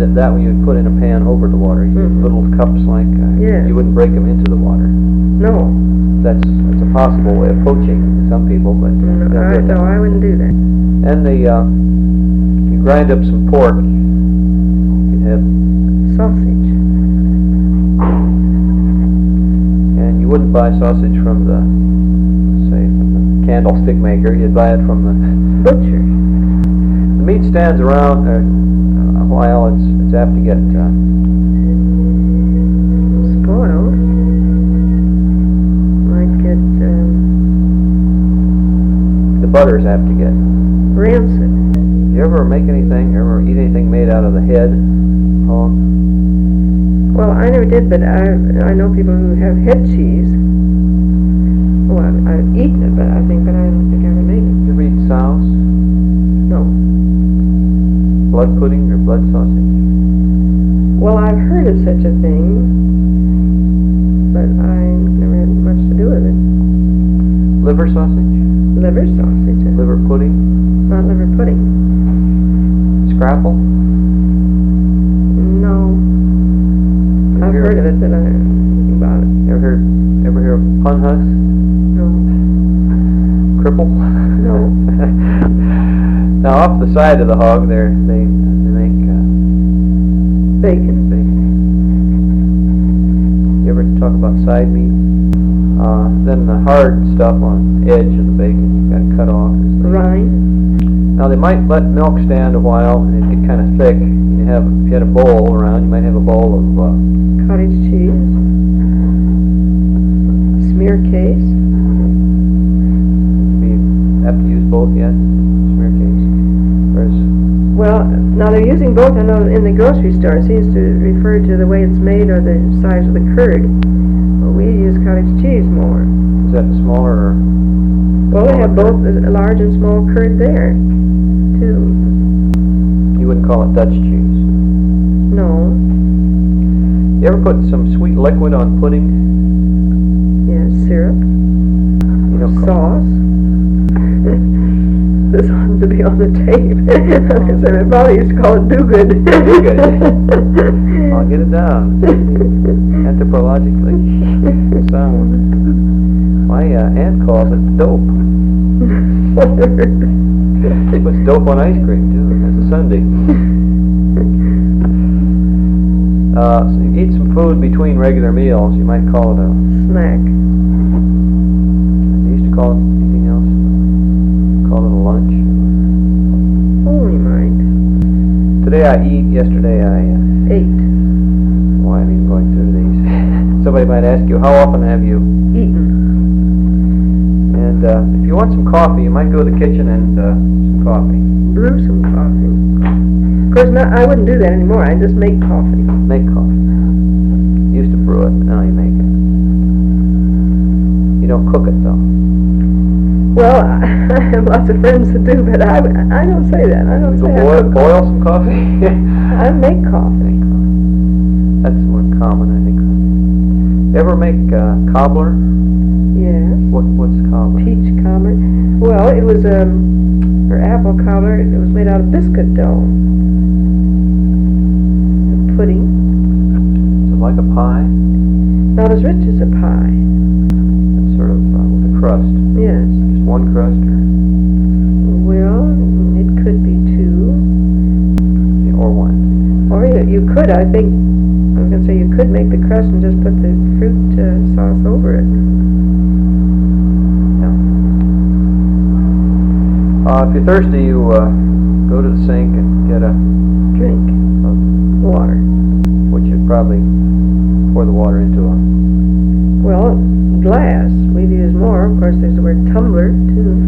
that one you would put in a pan over the water. You use little cups like, Yes. you wouldn't break them into the water. No. That's a possible way of poaching some people, but No, I wouldn't do that. And you grind up some pork. You have Sausage. And you wouldn't buy sausage from the candlestick maker. You'd buy it from the butcher. The meat stands around a while. It's apt to get spoiled. Might get the butter's apt to get rancid. You ever make anything? Ever eat anything made out of the head hog? Well, I never did, but I know people who have head cheese. Well, I've eaten it, but I don't think I ever made it. You ever eat sows? No. Blood pudding or blood sausage? Well, I've heard of such a thing, but I never had much to do with it. Liver sausage? Liver sausage. Liver pudding? Not liver pudding. Scrapple? No. I've heard of it, but I don't know about it. Ever hear of pun husk? No. Cripple? No. Now off the side of the hog there, they make bacon. You ever talk about side meat? Then the hard stuff on the edge of the bacon you got to cut off. Rind. Now they might let milk stand a while and it get kind of thick. If you had a bowl around, you might have a bowl of cottage cheese. Smear case. Do you have to use both yet? Smear case? Well, now they're using both. I know in the grocery store it seems to refer to the way it's made or the size of the curd. Well, we use cottage cheese more. Is that the smaller? Well, they have both a large and small curd there, too. You wouldn't call it Dutch cheese? No. You ever put some sweet liquid on pudding? Yeah, syrup. You know, sauce. This ought to be on the tape. Because my father used to call it do-good. Do-good. I'll get it down. Anthropologically sound. My aunt calls it dope. She puts dope on ice cream too. It's a Sunday. So you eat some food between regular meals. You might call it a snack. They used to call it anything else. Call it a lunch. Oh, we might. Today I eat. Yesterday I ate. Why I'm even going through these. Somebody might ask you, how often have you eaten? And if you want some coffee, you might go to the kitchen and some coffee. Brew some coffee. Of course, I wouldn't do that anymore. I just make coffee. Make coffee. Used to brew it, but now you make it. You don't cook it though. Well, I have lots of friends that do, but I don't say that. I don't say I boil some coffee? I make coffee. That's more common, I think. You ever make cobbler? Yes. What's cobbler? Peach cobbler. Well, it was or apple cobbler. It was made out of biscuit dough. The pudding. Is it like a pie? Not as rich as a pie. It's sort of with a crust. Yes. Just one crust, or? Well, it could be two. Yeah, or one. Or you could, I think. I was going to say you could make the crust and just put the fruit sauce over it. If you're thirsty, you go to the sink and get a drink of water, which you'd probably pour the water into a glass. We'd use more. Of course, there's the word tumbler too.